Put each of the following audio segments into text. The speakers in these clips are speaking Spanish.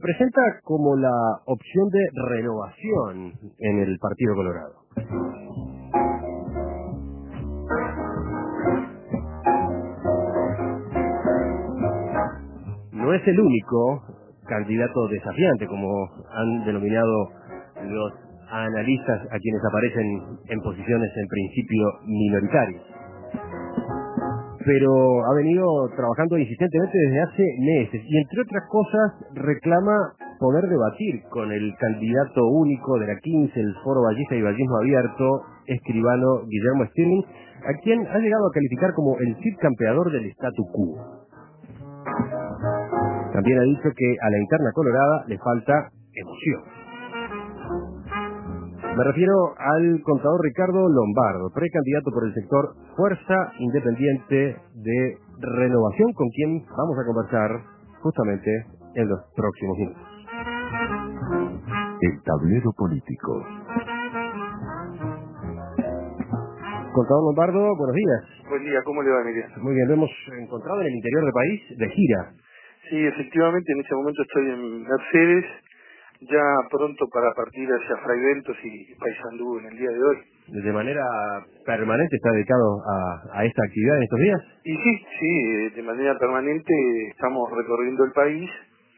presenta como la opción de renovación en el Partido Colorado. No es el único candidato desafiante, como han denominado los analistas a quienes aparecen en posiciones en principio minoritarias. Pero ha venido trabajando insistentemente desde hace meses y, entre otras cosas, reclama poder debatir con el candidato único de la 15, el Foro Ballista y Vallismo Abierto, escribano Guillermo Stirling, a quien ha llegado a calificar como el Cid campeador del statu quo. También ha dicho que a la interna colorada le falta emoción. Me refiero al contador Ricardo Lombardo, precandidato por el sector Fuerza Independiente de Renovación, con quien vamos a conversar justamente en los próximos minutos. El tablero político. Contador Lombardo, buenos días. Buen día, ¿cómo le va, Miriam? Muy bien, lo hemos encontrado en el interior del país de gira. Sí, efectivamente, en este momento estoy en Mercedes, ya pronto para partir hacia Fraiventos y Paysandú en el día de hoy. ¿De manera permanente está dedicado a esta actividad en estos días? Y sí, de manera permanente estamos recorriendo el país.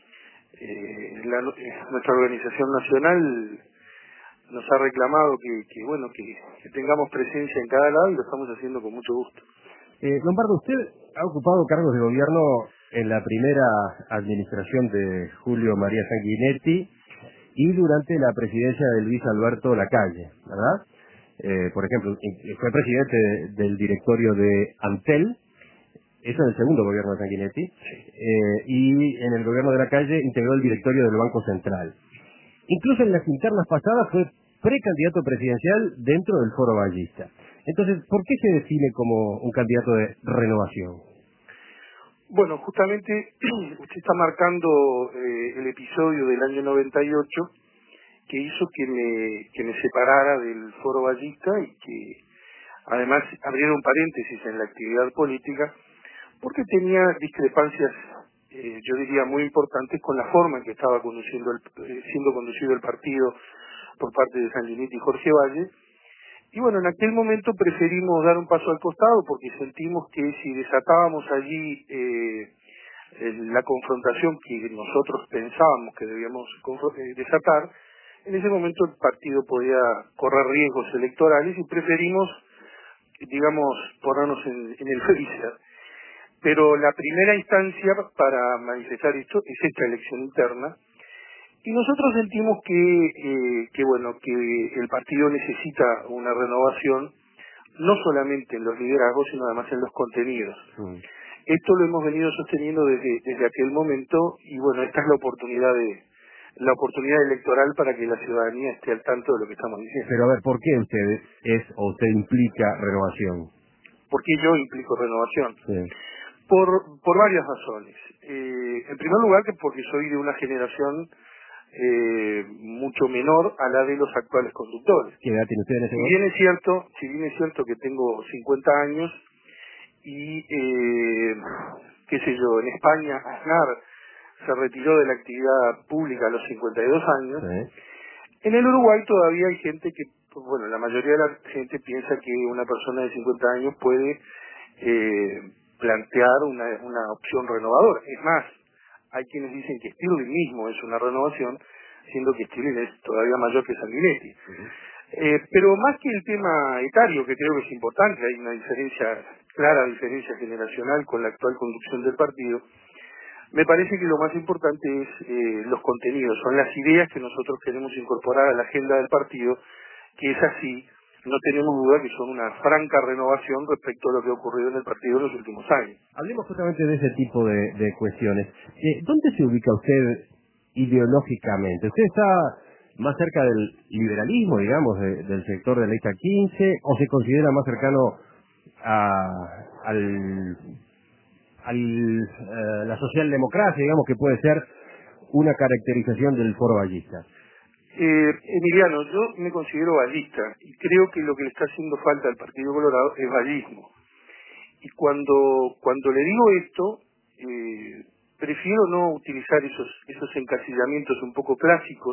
Nuestra organización nacional nos ha reclamado que tengamos presencia en cada lado y lo estamos haciendo con mucho gusto. Lombardo, usted ha ocupado cargos de gobierno en la primera administración de Julio María Sanguinetti y durante la presidencia de Luis Alberto Lacalle, ¿verdad? Por ejemplo, fue presidente del directorio de Antel, eso en el segundo gobierno de Sanguinetti, y en el gobierno de Lacalle integró el directorio del Banco Central. Incluso en las internas pasadas fue precandidato presidencial dentro del Foro Ballista. Entonces, ¿por qué se define como un candidato de renovación? Bueno, justamente usted está marcando el episodio del año 98 que hizo que me separara del Foro Ballista y que además abriera un paréntesis en la actividad política porque tenía discrepancias, yo diría, muy importantes con la forma en que estaba siendo conducido el partido por parte de Sanguinetti y Jorge Valle. Y bueno, en aquel momento preferimos dar un paso al costado porque sentimos que si desatábamos allí la confrontación que nosotros pensábamos que debíamos desatar, en ese momento el partido podía correr riesgos electorales y preferimos, digamos, ponernos en el freezer. Pero la primera instancia para manifestar esto es esta elección interna. Y nosotros sentimos que el partido necesita una renovación, no solamente en los liderazgos, sino además en los contenidos. Esto lo hemos venido sosteniendo desde aquel momento y bueno, esta es la oportunidad electoral para que la ciudadanía esté al tanto de lo que estamos diciendo. Pero a ver, ¿por qué usted implica renovación? ¿Por qué yo implico renovación? Sí. Por varias razones. En primer lugar, porque soy de una generación mucho menor a la de los actuales conductores. ¿Qué edad tiene usted en ese Si bien es cierto que tengo 50 años y qué sé yo, en España Aznar se retiró de la actividad pública a los 52 años, Sí. En el Uruguay todavía hay gente que, bueno, la mayoría de la gente piensa que una persona de 50 años puede plantear una opción renovadora. Es más, hay quienes dicen que Stirling mismo es una renovación, siendo que Stirling es todavía mayor que Sanguinetti. Pero más que el tema etario, que creo que es importante, hay una clara diferencia generacional con la actual conducción del partido, me parece que lo más importante es los contenidos, son las ideas que nosotros queremos incorporar a la agenda del partido, que es así, no tenemos duda que son una franca renovación respecto a lo que ha ocurrido en el partido en los últimos años. Hablemos justamente de ese tipo de cuestiones. ¿Dónde se ubica usted ideológicamente? ¿Usted está más cerca del liberalismo, digamos, del sector de la lista 15, o se considera más cercano a la socialdemocracia, digamos, que puede ser una caracterización del Foro Ballista? Emiliano, yo me considero ballista y creo que lo que le está haciendo falta al Partido Colorado es ballismo. Y cuando le digo esto, prefiero no utilizar esos encasillamientos un poco clásicos,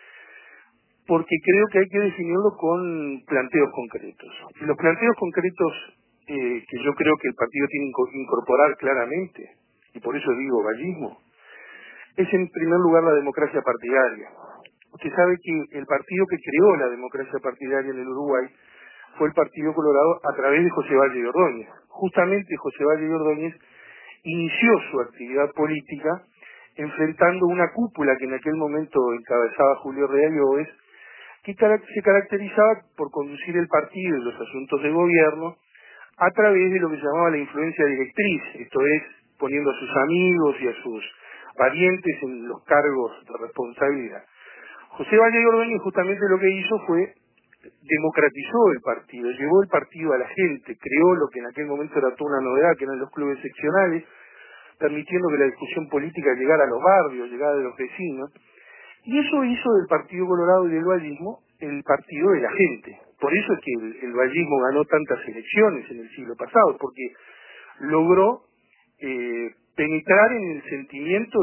porque creo que hay que definirlo con planteos concretos. Y los planteos concretos que yo creo que el partido tiene que incorporar claramente, y por eso digo vallismo, es en primer lugar la democracia partidaria. Usted sabe que el partido que creó la democracia partidaria en el Uruguay fue el Partido Colorado a través de José Valle y Ordóñez. Justamente José Valle y Ordóñez inició su actividad política enfrentando una cúpula que en aquel momento encabezaba Julio Real Lloves, que se caracterizaba por conducir el partido y los asuntos de gobierno a través de lo que se llamaba la influencia directriz, esto es, poniendo a sus amigos y a sus parientes en los cargos de responsabilidad. José Valle y Ordóñez justamente lo que hizo fue democratizó el partido, llevó el partido a la gente, creó lo que en aquel momento era toda una novedad, que eran los clubes seccionales, permitiendo que la discusión política llegara a los barrios, llegara a los vecinos, y eso hizo del Partido Colorado y del vallismo el partido de la gente. Por eso es que el vallismo ganó tantas elecciones en el siglo pasado, porque logró penetrar en el sentimiento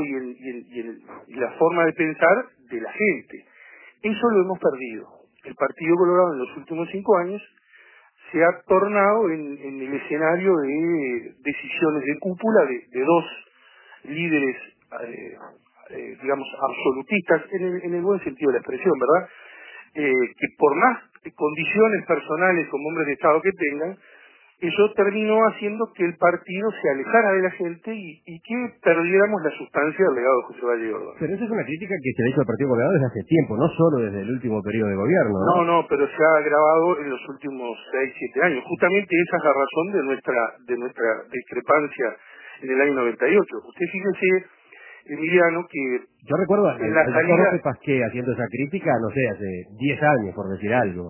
y la forma de pensar de la gente. Eso lo hemos perdido. El Partido Colorado en los últimos 5 años se ha tornado en el escenario de decisiones de cúpula de dos líderes, digamos, absolutistas, en el buen sentido de la expresión, ¿verdad? Que por más condiciones personales como hombres de Estado que tengan, eso terminó haciendo que el partido se alejara de la gente y que perdiéramos la sustancia del legado de José Valle y Ordóñez. Pero esa es una crítica que se le ha hecho al Partido Colorado desde hace tiempo, no solo desde el último periodo de gobierno, ¿no? No, pero se ha agravado en los últimos 6, 7 años. Justamente esa es la razón de nuestra discrepancia en el año 98. Usted fíjese, Emiliano, que yo recuerdo al en la doctor salida... López Pasqué haciendo esa crítica, no sé, hace 10 años, por decir algo.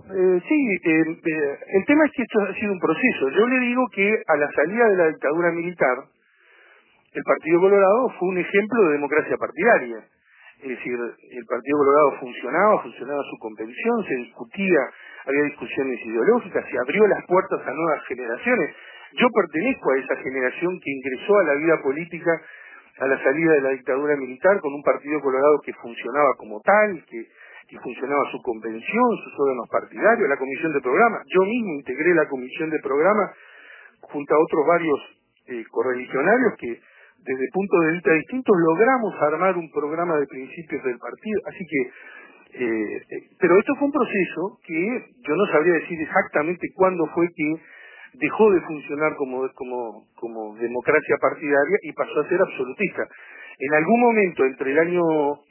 El tema es que esto ha sido un proceso. Yo le digo que a la salida de la dictadura militar, el Partido Colorado fue un ejemplo de democracia partidaria. Es decir, el Partido Colorado funcionaba su convención, se discutía, había discusiones ideológicas, se abrió las puertas a nuevas generaciones. Yo pertenezco a esa generación que ingresó a la vida política a la salida de la dictadura militar con un Partido Colorado que funcionaba como tal, que funcionaba su convención, sus órganos partidarios, la comisión de programa. Yo mismo integré la comisión de programa junto a otros varios correligionarios que desde puntos de vista distintos logramos armar un programa de principios del partido. Así que, pero esto fue un proceso que yo no sabría decir exactamente cuándo fue que dejó de funcionar como democracia partidaria y pasó a ser absolutista. En algún momento, entre el año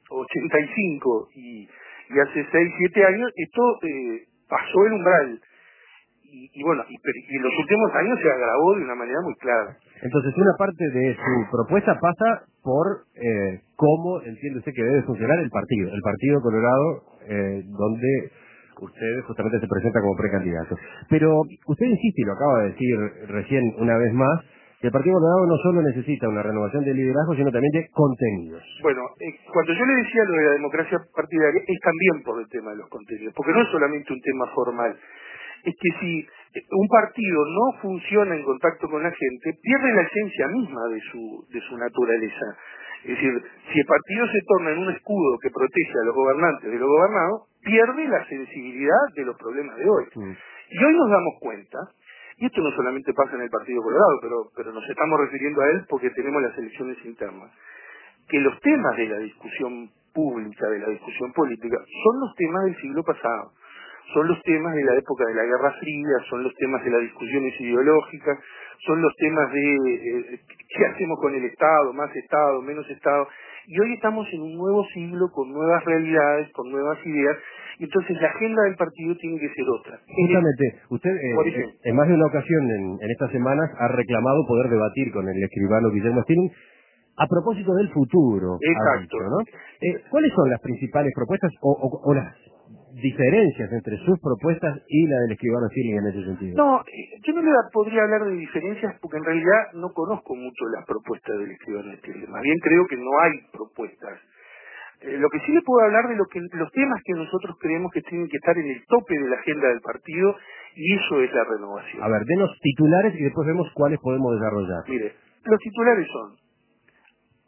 85 y hace 6, 7 años, esto pasó el umbral. Y bueno, y en los últimos años se agravó de una manera muy clara. Entonces, una parte de su propuesta pasa por cómo entiende usted que debe funcionar el Partido Colorado, donde usted justamente se presenta como precandidato. Pero usted insiste, y lo acaba de decir recién una vez más, que el Partido Colorado no solo necesita una renovación de liderazgo, sino también de contenidos. Bueno, cuando yo le decía lo de la democracia partidaria, es también por el tema de los contenidos, porque no es solamente un tema formal. Es que si un partido no funciona en contacto con la gente, pierde la esencia misma de su naturaleza. Es decir, si el partido se torna en un escudo que protege a los gobernantes de los gobernados, pierde la sensibilidad de los problemas de hoy. Y hoy nos damos cuenta, y esto no solamente pasa en el Partido Colorado, pero nos estamos refiriendo a él porque tenemos las elecciones internas, que los temas de la discusión pública, de la discusión política, son los temas del siglo pasado. Son los temas de la época de la Guerra Fría, son los temas de las discusiones ideológicas, son los temas de qué hacemos con el Estado, más Estado, menos Estado. Y hoy estamos en un nuevo siglo con nuevas realidades, con nuevas ideas, y entonces la agenda del partido tiene que ser otra. Justamente, usted Por ejemplo, en más de una ocasión en estas semanas ha reclamado poder debatir con el escribano Guillermo Stilling a propósito del futuro. exacto. Dicho, ¿no? ¿Cuáles son las principales propuestas o las diferencias entre sus propuestas y la del escribano Stilling en ese sentido? No, yo no le podría hablar de diferencias porque en realidad no conozco mucho las propuestas del escribano Stilling. Más bien creo que no hay propuestas. Lo que sí le puedo hablar de los temas que nosotros creemos que tienen que estar en el tope de la agenda del partido, y eso es la renovación. A ver, denos titulares y después vemos cuáles podemos desarrollar. Mire, los titulares son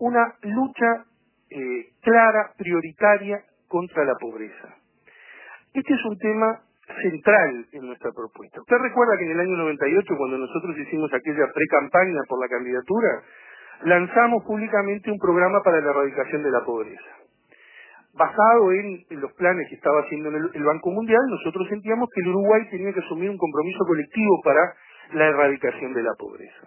una lucha clara, prioritaria contra la pobreza. Este es un tema central en nuestra propuesta. Usted recuerda que en el año 98, cuando nosotros hicimos aquella pre-campaña por la candidatura, lanzamos públicamente un programa para la erradicación de la pobreza. Basado en los planes que estaba haciendo el Banco Mundial, nosotros sentíamos que el Uruguay tenía que asumir un compromiso colectivo para la erradicación de la pobreza.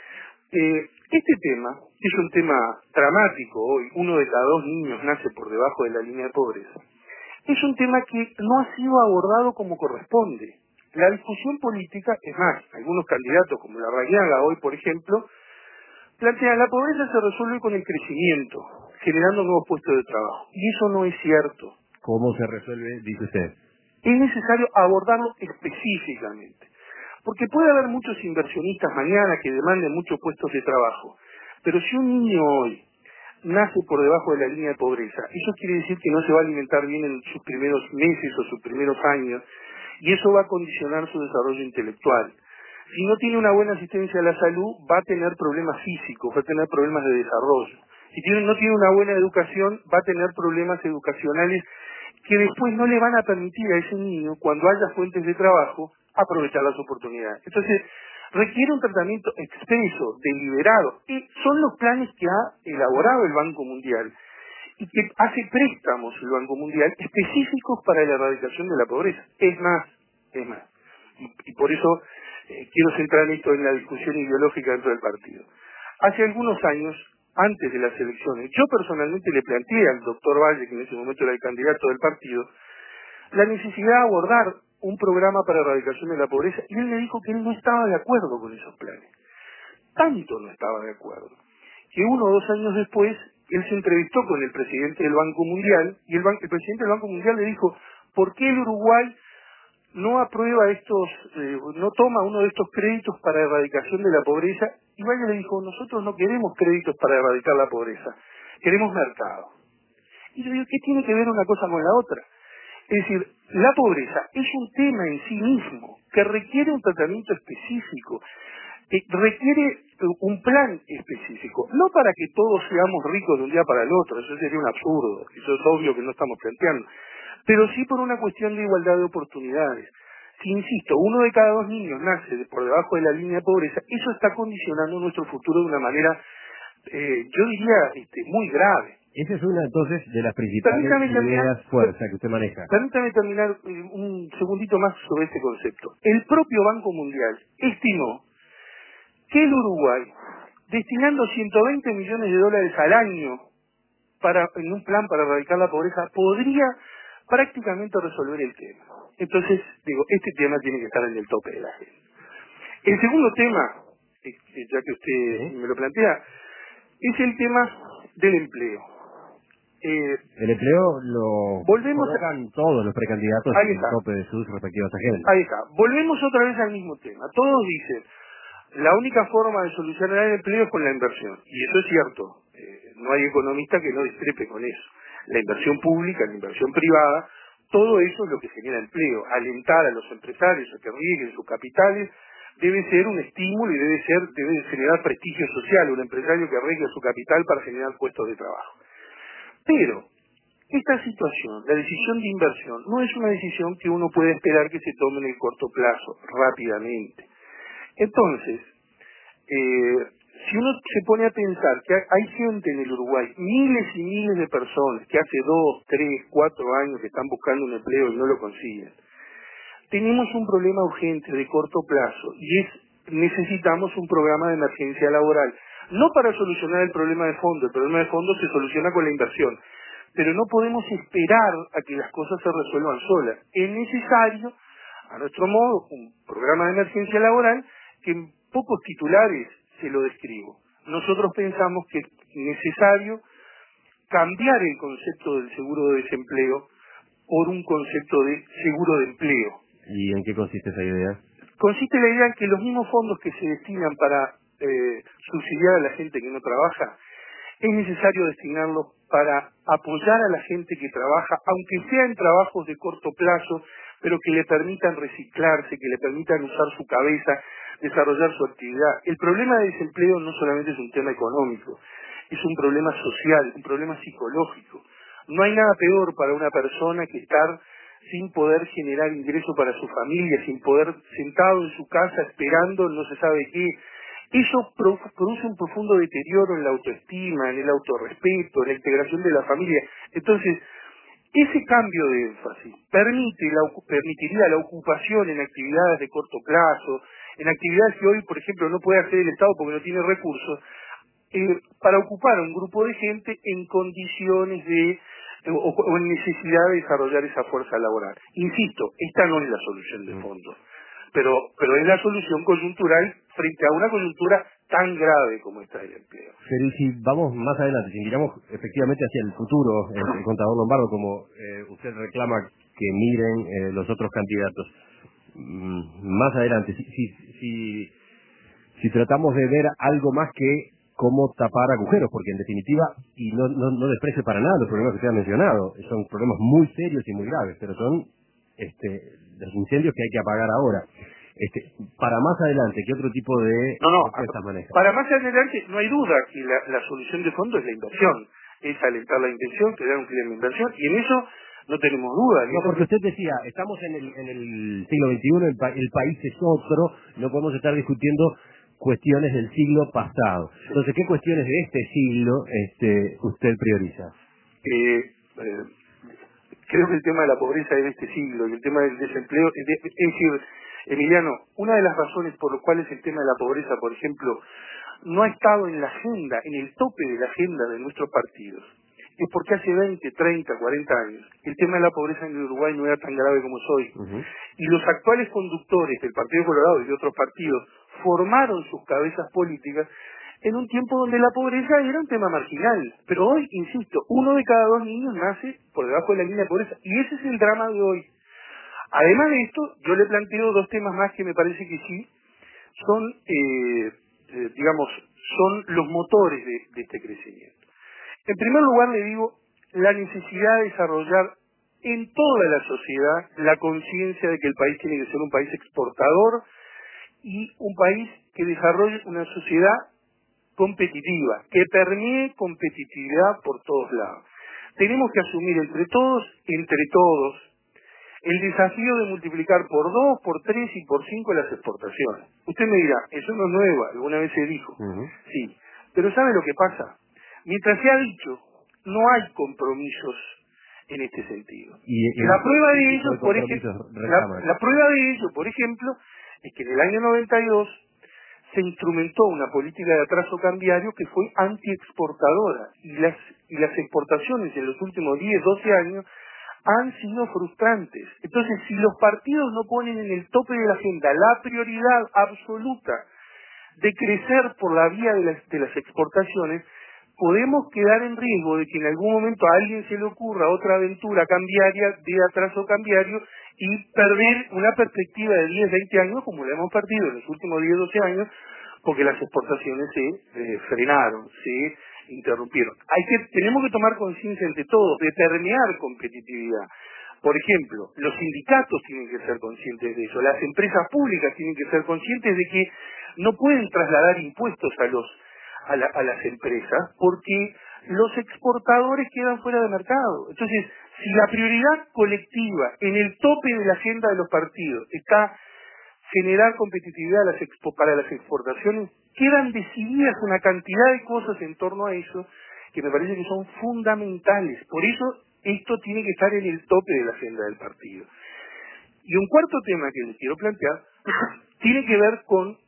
Este tema, que es un tema dramático hoy, 1 de cada 2 niños nace por debajo de la línea de pobreza, es un tema que no ha sido abordado como corresponde. La discusión política, es más, algunos candidatos como Larrañaga hoy, por ejemplo, plantean la pobreza se resuelve con el crecimiento, generando nuevos puestos de trabajo. Y eso no es cierto. ¿Cómo se resuelve, dice usted? Es necesario abordarlo específicamente. Porque puede haber muchos inversionistas mañana que demanden muchos puestos de trabajo. Pero si un niño hoy nace por debajo de la línea de pobreza, eso quiere decir que no se va a alimentar bien en sus primeros meses o sus primeros años, y eso va a condicionar su desarrollo intelectual. Si no tiene una buena asistencia a la salud, va a tener problemas físicos, va a tener problemas de desarrollo. Si no tiene una buena educación, va a tener problemas educacionales que después no le van a permitir a ese niño, cuando haya fuentes de trabajo, aprovechar las oportunidades. Entonces, requiere un tratamiento expreso, deliberado, y son los planes que ha elaborado el Banco Mundial y que hace préstamos el Banco Mundial específicos para la erradicación de la pobreza. Es más. Y por eso quiero centrar esto en la discusión ideológica dentro del partido. Hace algunos años, antes de las elecciones, yo personalmente le planteé al doctor Valle, que en ese momento era el candidato del partido, la necesidad de abordar un programa para erradicación de la pobreza, y él me dijo que él no estaba de acuerdo con esos planes. Tanto no estaba de acuerdo, que 1 o 2 años después, él se entrevistó con el presidente del Banco Mundial, y el presidente del Banco Mundial le dijo, ¿por qué el Uruguay no aprueba no toma uno de estos créditos para erradicación de la pobreza? Y Valle le dijo, nosotros no queremos créditos para erradicar la pobreza, queremos mercado. Y yo digo, ¿qué tiene que ver una cosa con la otra? Es decir, la pobreza es un tema en sí mismo que requiere un tratamiento específico, que requiere un plan específico, no para que todos seamos ricos de un día para el otro, eso sería un absurdo, eso es obvio que no estamos planteando, pero sí por una cuestión de igualdad de oportunidades. Si, insisto, 1 de cada 2 niños nace por debajo de la línea de pobreza, eso está condicionando nuestro futuro de una manera, yo diría, muy grave. Esa es una, entonces, de las principales ideas fuerza que usted maneja. Permítame terminar un segundito más sobre este concepto. El propio Banco Mundial estimó que el Uruguay, destinando 120 millones de dólares al año en un plan para erradicar la pobreza, podría prácticamente resolver el tema. Entonces, digo, este tema tiene que estar en el tope de la agenda. El segundo tema, ya que usted me lo plantea, es el tema del empleo. El empleo lo colocan todos los precandidatos en el tope de sus respectivas agendas. Ahí está. Volvemos otra vez al mismo tema. Todos dicen, la única forma de solucionar el empleo es con la inversión. Y eso es cierto. No hay economista que no discrepe con eso. La inversión pública, la inversión privada, todo eso es lo que genera empleo. Alentar a los empresarios a que rieguen sus capitales debe ser un estímulo y debe generar prestigio social. Un empresario que riegue su capital para generar puestos de trabajo. Pero esta situación, la decisión de inversión, no es una decisión que uno puede esperar que se tome en el corto plazo, rápidamente. Entonces, si uno se pone a pensar que hay gente en el Uruguay, miles y miles de personas que hace 2, 3, 4 años que están buscando un empleo y no lo consiguen, tenemos un problema urgente de corto plazo y necesitamos un programa de emergencia laboral. No para solucionar el problema de fondo se soluciona con la inversión, pero no podemos esperar a que las cosas se resuelvan solas. Es necesario, a nuestro modo, un programa de emergencia laboral que en pocos titulares se lo describo. Nosotros pensamos que es necesario cambiar el concepto del seguro de desempleo por un concepto de seguro de empleo. ¿Y en qué consiste esa idea? Consiste en la idea en que los mismos fondos que se destinan para subsidiar a la gente que no trabaja, es necesario destinarlos para apoyar a la gente que trabaja, aunque sea en trabajos de corto plazo, pero que le permitan reciclarse, que le permitan usar su cabeza, desarrollar su actividad. El problema de desempleo no solamente es un tema económico, es un problema social, un problema psicológico. No hay nada peor para una persona que estar sin poder generar ingreso para su familia, sin poder sentado en su casa esperando no se sabe qué. Eso produce un profundo deterioro en la autoestima, en el autorrespeto, en la integración de la familia. Entonces, ese cambio de énfasis permitiría la ocupación en actividades de corto plazo, en actividades que hoy, por ejemplo, no puede hacer el Estado porque no tiene recursos, para ocupar a un grupo de gente en condiciones de o en necesidad de desarrollar esa fuerza laboral. Insisto, esta no es la solución de fondo, pero es la solución coyuntural frente a una coyuntura tan grave como esta del empleo. Pero y si vamos más adelante, si miramos efectivamente hacia el futuro, el contador Lombardo, como usted reclama que miren los otros candidatos, más adelante, si tratamos de ver algo más que cómo tapar agujeros, porque en definitiva, y no desprecio para nada los problemas que usted ha mencionado, son problemas muy serios y muy graves, pero son los incendios que hay que apagar ahora. Para más adelante, ¿qué otro tipo de propuestas maneja? Para más adelante, no hay duda que la solución de fondo es la inversión, es alentar la inversión, crear un clima de inversión, y en eso no tenemos duda. No, porque usted decía, estamos en el siglo XXI, el país es otro, no podemos estar discutiendo cuestiones del siglo pasado. Sí. Entonces, ¿qué cuestiones de este siglo usted prioriza? Creo que el tema de la pobreza es de este siglo y el tema del desempleo es decir, Emiliano, una de las razones por las cuales el tema de la pobreza, por ejemplo, no ha estado en la agenda, en el tope de la agenda de nuestros partidos, es porque hace 20, 30, 40 años el tema de la pobreza en el Uruguay no era tan grave como es hoy. Y los actuales conductores del Partido Colorado y de otros partidos formaron sus cabezas políticas en un tiempo donde la pobreza era un tema marginal. Pero hoy, insisto, 1 de cada 2 niños nace por debajo de la línea de pobreza. Y ese es el drama de hoy. Además de esto, yo le planteo 2 temas más que me parece que sí son, son los motores de este crecimiento. En primer lugar, le digo, la necesidad de desarrollar en toda la sociedad la conciencia de que el país tiene que ser un país exportador y un país que desarrolle una sociedad competitiva, que permee competitividad por todos lados. Tenemos que asumir entre todos, el desafío de multiplicar por 2, por 3 y por 5 las exportaciones. Usted me dirá, eso no es nuevo, alguna vez se dijo. Sí, pero ¿sabe lo que pasa? Mientras se ha dicho, no hay compromisos en este sentido. La prueba de ello, por ejemplo, es que en el año 92 se instrumentó una política de atraso cambiario que fue antiexportadora y las exportaciones en los últimos 10, 12 años han sido frustrantes. Entonces, si los partidos no ponen en el tope de la agenda la prioridad absoluta de crecer por la vía de las exportaciones, podemos quedar en riesgo de que en algún momento a alguien se le ocurra otra aventura cambiaria, de atraso cambiario, y perder una perspectiva de 10, 20 años, como la hemos perdido en los últimos 10, 12 años, porque las exportaciones se frenaron, se interrumpieron. Tenemos que tomar conciencia entre todos de permear competitividad. Por ejemplo, los sindicatos tienen que ser conscientes de eso, las empresas públicas tienen que ser conscientes de que no pueden trasladar impuestos a las empresas porque los exportadores quedan fuera de mercado. Entonces, si la prioridad colectiva en el tope de la agenda de los partidos está generar competitividad para las exportaciones, quedan decididas una cantidad de cosas en torno a eso que me parece que son fundamentales. Por eso esto tiene que estar en el tope de la agenda del partido. Y un cuarto tema que les quiero plantear tiene que ver con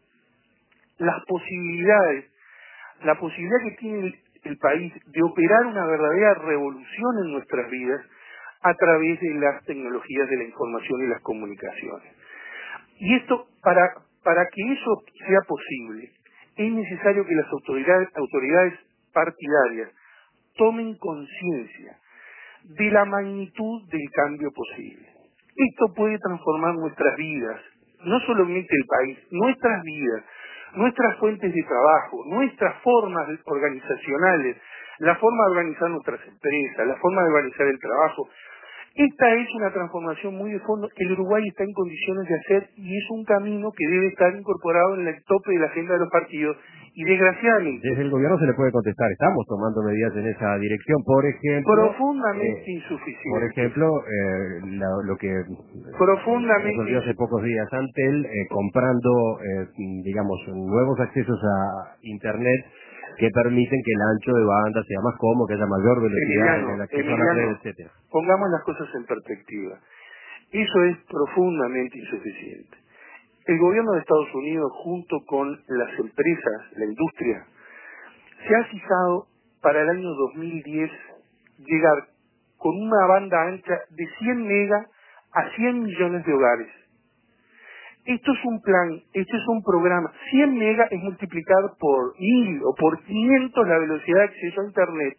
las posibilidades, la posibilidad que tiene el país de operar una verdadera revolución en nuestras vidas a través de las tecnologías de la información y las comunicaciones. Y esto, para que eso sea posible, es necesario que las autoridades partidarias tomen conciencia de la magnitud del cambio posible. Esto puede transformar nuestras vidas, no solamente el país, nuestras vidas, nuestras fuentes de trabajo, nuestras formas organizacionales, la forma de organizar nuestras empresas, la forma de organizar el trabajo. Esta es una transformación muy de fondo que el Uruguay está en condiciones de hacer y es un camino que debe estar incorporado en el tope de la agenda de los partidos Y desgraciadamente... Desde el gobierno se le puede contestar, estamos tomando medidas en esa dirección, por ejemplo... Profundamente insuficiente. Por ejemplo, lo que resolvió hace pocos días Antel, comprando, digamos, nuevos accesos a Internet que permiten que el ancho de banda sea más cómodo, que haya mayor velocidad en el acceso a la red, etcétera. Pongamos las cosas en perspectiva. Eso es profundamente insuficiente. El gobierno de Estados Unidos, junto con las empresas, la industria, se ha fijado para el año 2010 llegar con una banda ancha de 100 megas a 100 millones de hogares. Esto es un plan, esto es un programa. 100 megas es multiplicar por 1000 o por 500 la velocidad de acceso a Internet.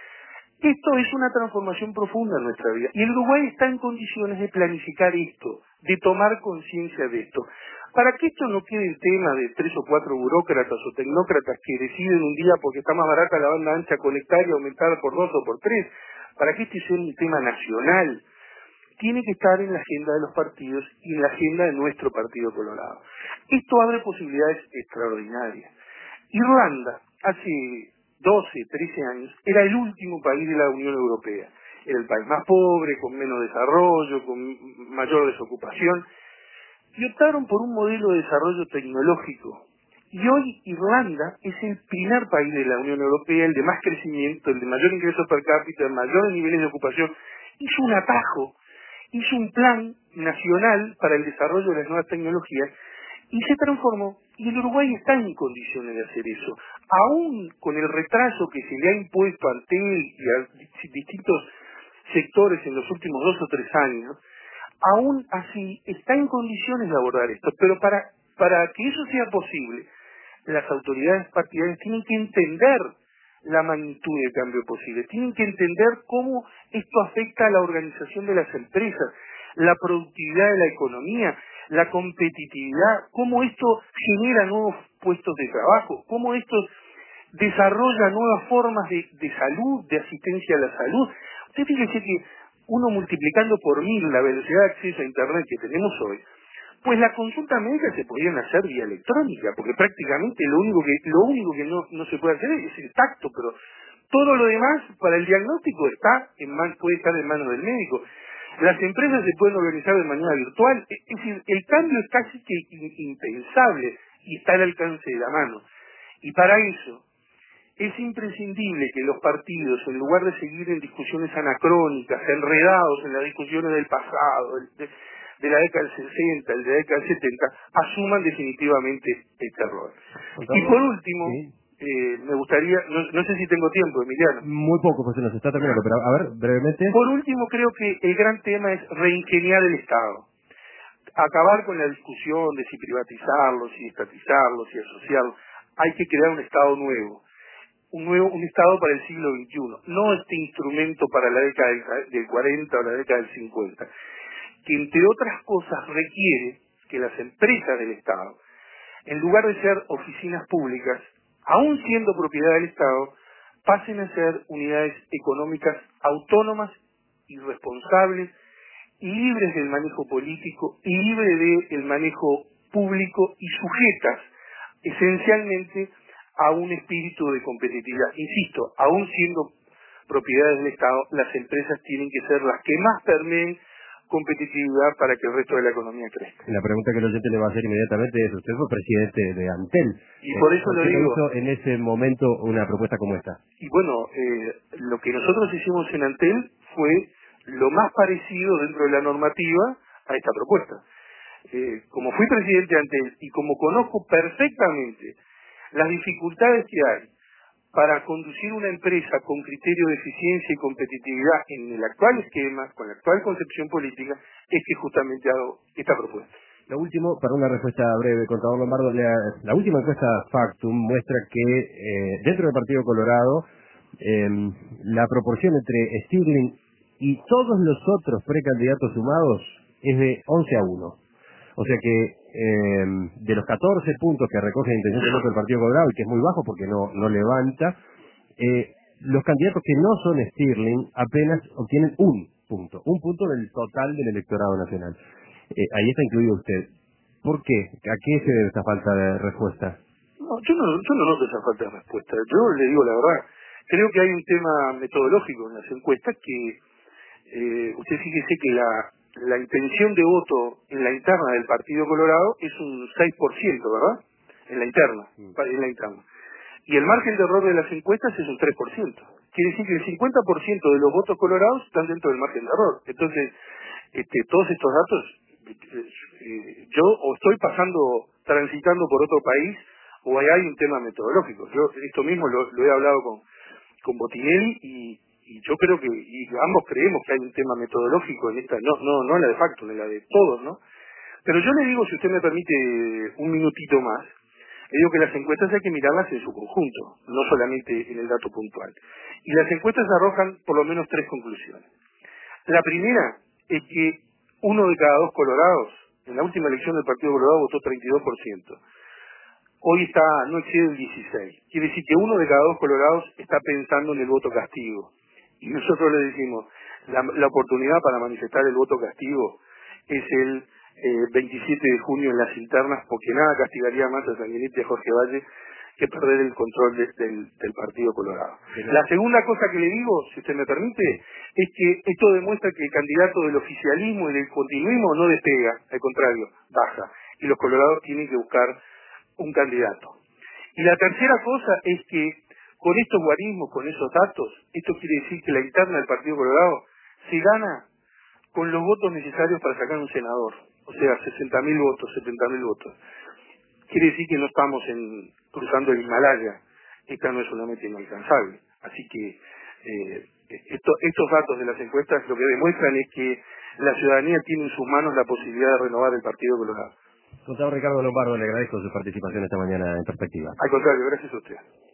Esto es una transformación profunda en nuestra vida. Y el Uruguay está en condiciones de planificar esto, de tomar conciencia de esto. Para que esto no quede el tema de 3 o 4 burócratas o tecnócratas que deciden un día porque está más barata la banda ancha conectar y aumentar por 2 o por 3, para que este sea un tema nacional, tiene que estar en la agenda de los partidos y en la agenda de nuestro Partido Colorado. Esto abre posibilidades extraordinarias. Irlanda, hace 12, 13 años, era el último país de la Unión Europea. Era el país más pobre, con menos desarrollo, con mayor desocupación, y optaron por un modelo de desarrollo tecnológico. Y hoy Irlanda es el primer país de la Unión Europea, el de más crecimiento, el de mayor ingreso per cápita, el mayores niveles de ocupación. Hizo un atajo, hizo un plan nacional para el desarrollo de las nuevas tecnologías y se transformó. Y el Uruguay está en condiciones de hacer eso. Aún con el retraso que se le ha impuesto a Antel y a distintos sectores en los últimos 2 o 3 años, aún así está en condiciones de abordar esto. Pero para que eso sea posible, las autoridades partidarias tienen que entender la magnitud del cambio posible, tienen que entender cómo esto afecta a la organización de las empresas, la productividad de la economía, la competitividad, cómo esto genera nuevos puestos de trabajo, cómo esto desarrolla nuevas formas de salud, de asistencia a la salud. Usted fíjese que uno multiplicando por 1000 la velocidad de acceso a Internet que tenemos hoy, pues la consulta médica se podían hacer vía electrónica, porque prácticamente lo único que no se puede hacer es el tacto, pero todo lo demás para el diagnóstico puede estar en manos del médico. Las empresas se pueden organizar de manera virtual, es decir, el cambio es casi que impensable y está al alcance de la mano. Y para eso es imprescindible que los partidos, en lugar de seguir en discusiones anacrónicas, enredados en las discusiones del pasado, de la década del 60, de la década del 70, asuman definitivamente este rol. Y por último, me gustaría, no sé si tengo tiempo, Emiliano. Muy poco, pues se nos está terminando, pero a ver, brevemente. Por último, creo que el gran tema es reingeniar el Estado. Acabar con la discusión de si privatizarlo, si estatizarlo, si asociarlo. Hay que crear un Estado nuevo. Un Estado para el siglo XXI, no este instrumento para la década del 40 o la década del 50, que entre otras cosas requiere que las empresas del Estado, en lugar de ser oficinas públicas, aún siendo propiedad del Estado, pasen a ser unidades económicas autónomas y responsables, libres del manejo político, libres del manejo público y sujetas esencialmente a un espíritu de competitividad. Insisto, aún siendo propiedades del Estado, las empresas tienen que ser las que más permeen competitividad para que el resto de la economía crezca. La pregunta que el oyente le va a hacer inmediatamente es, usted fue presidente de Antel. Y por eso lo digo. ¿Hizo en ese momento una propuesta como esta? Y bueno, lo que nosotros hicimos en Antel fue lo más parecido dentro de la normativa a esta propuesta. Como fui presidente de Antel y como conozco perfectamente las dificultades que hay para conducir una empresa con criterio de eficiencia y competitividad en el actual esquema, con la actual concepción política, es que justamente hago esta propuesta. Lo último, para una respuesta breve, contador Lombardo, la última encuesta Factum muestra que dentro del Partido Colorado la proporción entre Stirling y todos los otros precandidatos sumados es de 11-1. O sea que de los 14 puntos que recoge la intención de voto del Partido Colorado, y que es muy bajo porque no levanta, los candidatos que no son Stirling apenas obtienen un punto del total del electorado nacional. Ahí está incluido usted. ¿Por qué? ¿A qué se debe esta falta de respuesta? No, yo no noto esa falta de respuesta. Yo le digo la verdad. Creo que hay un tema metodológico en las encuestas que usted fíjese que la intención de voto en la interna del Partido Colorado es un 6%, ¿verdad? En la interna, en la interna. Y el margen de error de las encuestas es un 3%. Quiere decir que el 50% de los votos colorados están dentro del margen de error. Entonces, todos estos datos, yo o estoy transitando por otro país, o hay un tema metodológico. Yo esto mismo lo he hablado con Botinelli y yo creo que, y ambos creemos que hay un tema metodológico en esta, no en la de facto, en la de todos, ¿no? Pero yo le digo, si usted me permite un minutito más, le digo que las encuestas hay que mirarlas en su conjunto, no solamente en el dato puntual. Y las encuestas arrojan por lo menos 3 conclusiones. La primera es que 1 de cada 2 colorados, en la última elección del Partido Colorado votó 32%. Hoy no excede el 16. Quiere decir que 1 de cada 2 colorados está pensando en el voto castigo. Y nosotros le decimos, la oportunidad para manifestar el voto castigo es el 27 de junio en las internas, porque nada castigaría más a Sanguinetti y a Jorge Valle que perder el control del Partido Colorado. La segunda cosa que le digo, si usted me permite, es que esto demuestra que el candidato del oficialismo y del continuismo no despega, al contrario, baja. Y los colorados tienen que buscar un candidato. Y la tercera cosa es que con estos guarismos, con esos datos, esto quiere decir que la interna del Partido Colorado se gana con los votos necesarios para sacar un senador, o sea, 60.000 votos, 70.000 votos. Quiere decir que no estamos cruzando el Himalaya, esta no es una meta inalcanzable. Así que estos datos de las encuestas lo que demuestran es que la ciudadanía tiene en sus manos la posibilidad de renovar el Partido Colorado. Contador Ricardo Lombardo, le agradezco su participación esta mañana en Perspectiva. Al contrario, gracias a usted.